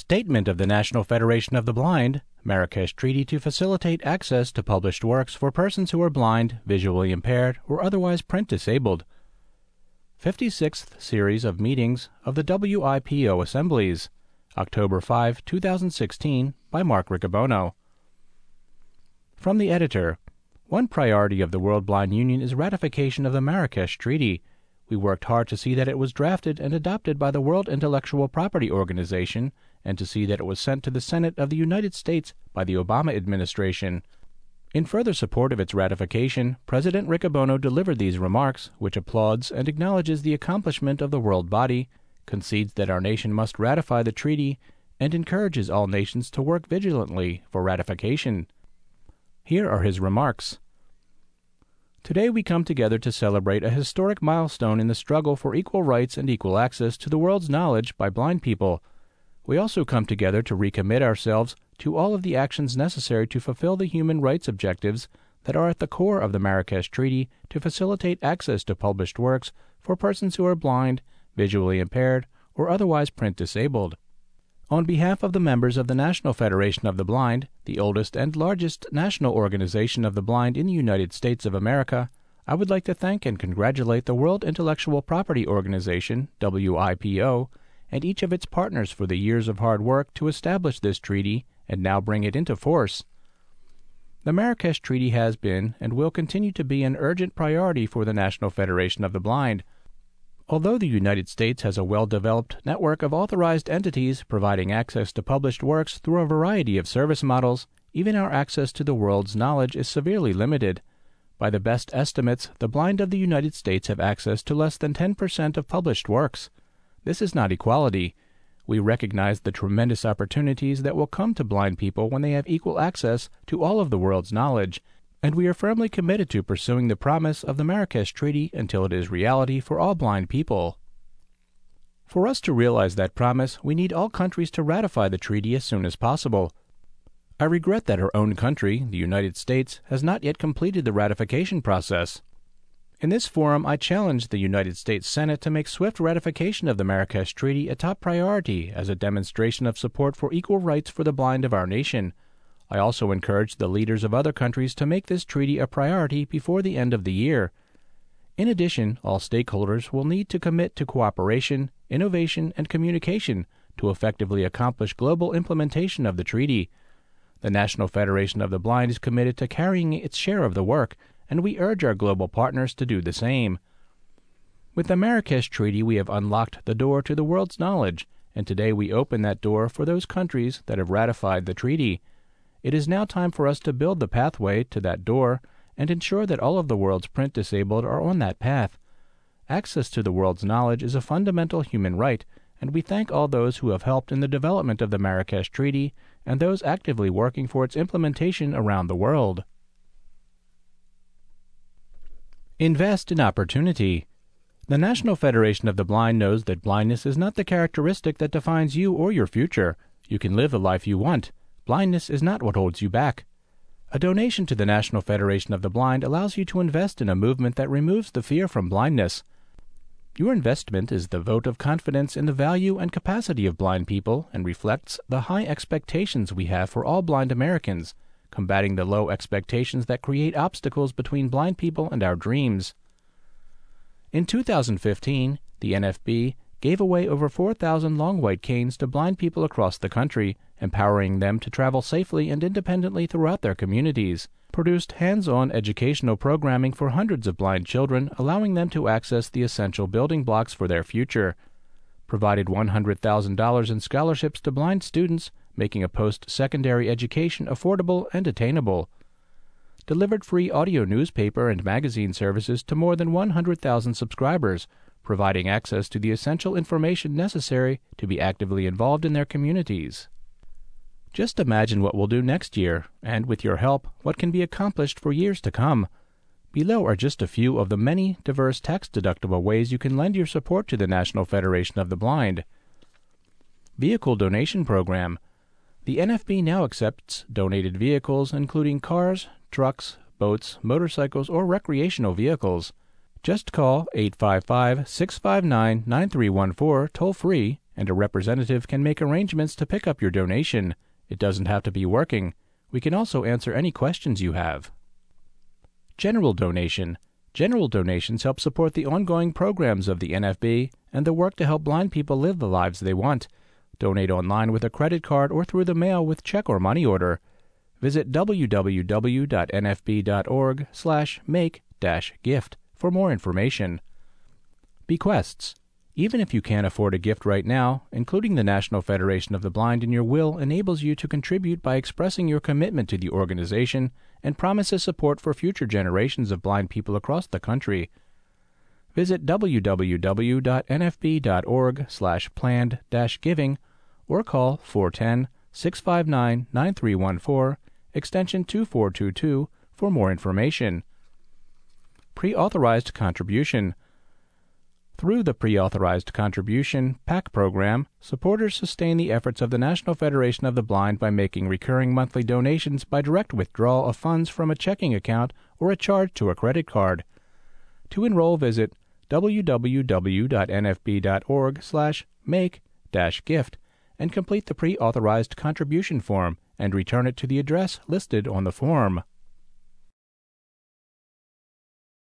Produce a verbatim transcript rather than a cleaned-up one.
Statement of the National Federation of the Blind, Marrakesh Treaty to facilitate access to published works for persons who are blind, visually impaired, or otherwise print disabled. fifty-sixth Series of Meetings of the W I P O Assemblies, October fifth, two thousand sixteen, by Mark Riccobono. From the editor, one priority of the World Blind Union is ratification of the Marrakesh Treaty. We worked hard to see that it was drafted and adopted by the World Intellectual Property Organization and to see that it was sent to the Senate of the United States by the Obama administration. In further support of its ratification, President Riccobono delivered these remarks, which applauds and acknowledges the accomplishment of the world body, concedes that our nation must ratify the treaty, and encourages all nations to work vigilantly for ratification. Here are his remarks. Today we come together to celebrate a historic milestone in the struggle for equal rights and equal access to the world's knowledge by blind people. We also come together to recommit ourselves to all of the actions necessary to fulfill the human rights objectives that are at the core of the Marrakesh Treaty to facilitate access to published works for persons who are blind, visually impaired, or otherwise print disabled. On behalf of the members of the National Federation of the Blind, the oldest and largest national organization of the blind in the United States of America, I would like to thank and congratulate the World Intellectual Property Organization, W I P O, and each of its partners for the years of hard work to establish this treaty and now bring it into force. The Marrakesh Treaty has been and will continue to be an urgent priority for the National Federation of the Blind. Although the United States has a well-developed network of authorized entities providing access to published works through a variety of service models, even our access to the world's knowledge is severely limited. By the best estimates, the blind of the United States have access to less than ten percent of published works. This is not equality. We recognize the tremendous opportunities that will come to blind people when they have equal access to all of the world's knowledge, and we are firmly committed to pursuing the promise of the Marrakesh Treaty until it is reality for all blind people. For us to realize that promise, we need all countries to ratify the treaty as soon as possible. I regret that our own country, the United States, has not yet completed the ratification process. In this forum, I challenge the United States Senate to make swift ratification of the Marrakesh Treaty a top priority as a demonstration of support for equal rights for the blind of our nation. I also encourage the leaders of other countries to make this treaty a priority before the end of the year. In addition, all stakeholders will need to commit to cooperation, innovation, and communication to effectively accomplish global implementation of the treaty. The National Federation of the Blind is committed to carrying its share of the work, and we urge our global partners to do the same. With the Marrakesh Treaty, we have unlocked the door to the world's knowledge, and today we open that door for those countries that have ratified the treaty. It is now time for us to build the pathway to that door and ensure that all of the world's print disabled are on that path. Access to the world's knowledge is a fundamental human right, and we thank all those who have helped in the development of the Marrakesh Treaty and those actively working for its implementation around the world. Invest in opportunity. The National Federation of the Blind knows that blindness is not the characteristic that defines you or your future. You can live the life you want. Blindness is not what holds you back. A donation to the National Federation of the Blind allows you to invest in a movement that removes the fear from blindness. Your investment is the vote of confidence in the value and capacity of blind people and reflects the high expectations we have for all blind Americans, combating the low expectations that create obstacles between blind people and our dreams. In two thousand fifteen, the N F B gave away over four thousand long white canes to blind people across the country, empowering them to travel safely and independently throughout their communities, produced hands-on educational programming for hundreds of blind children, allowing them to access the essential building blocks for their future, provided one hundred thousand dollars in scholarships to blind students, making a post-secondary education affordable and attainable, delivered free audio newspaper and magazine services to more than one hundred thousand subscribers, providing access to the essential information necessary to be actively involved in their communities. Just imagine what we'll do next year, and with your help, what can be accomplished for years to come. Below are just a few of the many diverse tax-deductible ways you can lend your support to the National Federation of the Blind. Vehicle Donation Program. The N F B now accepts donated vehicles, including cars, trucks, boats, motorcycles, or recreational vehicles. Just call eight five five, six five nine, nine three one four toll-free and a representative can make arrangements to pick up your donation. It doesn't have to be working. We can also answer any questions you have. General donation. General donations help support the ongoing programs of the N F B and the work to help blind people live the lives they want. Donate online with a credit card or through the mail with check or money order. Visit w w w dot n f b dot org slash make dash gift for more information. Bequests. Even if you can't afford a gift right now, including the National Federation of the Blind in your will enables you to contribute by expressing your commitment to the organization and promises support for future generations of blind people across the country. Visit w w w dot n f b dot org slash planned dash giving or call four one zero, six five nine, nine three one four, extension two four two two for more information. Pre-authorized contribution. Through the Pre-Authorized Contribution PAC program, supporters sustain the efforts of the National Federation of the Blind by making recurring monthly donations by direct withdrawal of funds from a checking account or a charge to a credit card. To enroll, visit w w w dot n f b dot org slash make dash gift and complete the Pre-Authorized Contribution form and return it to the address listed on the form.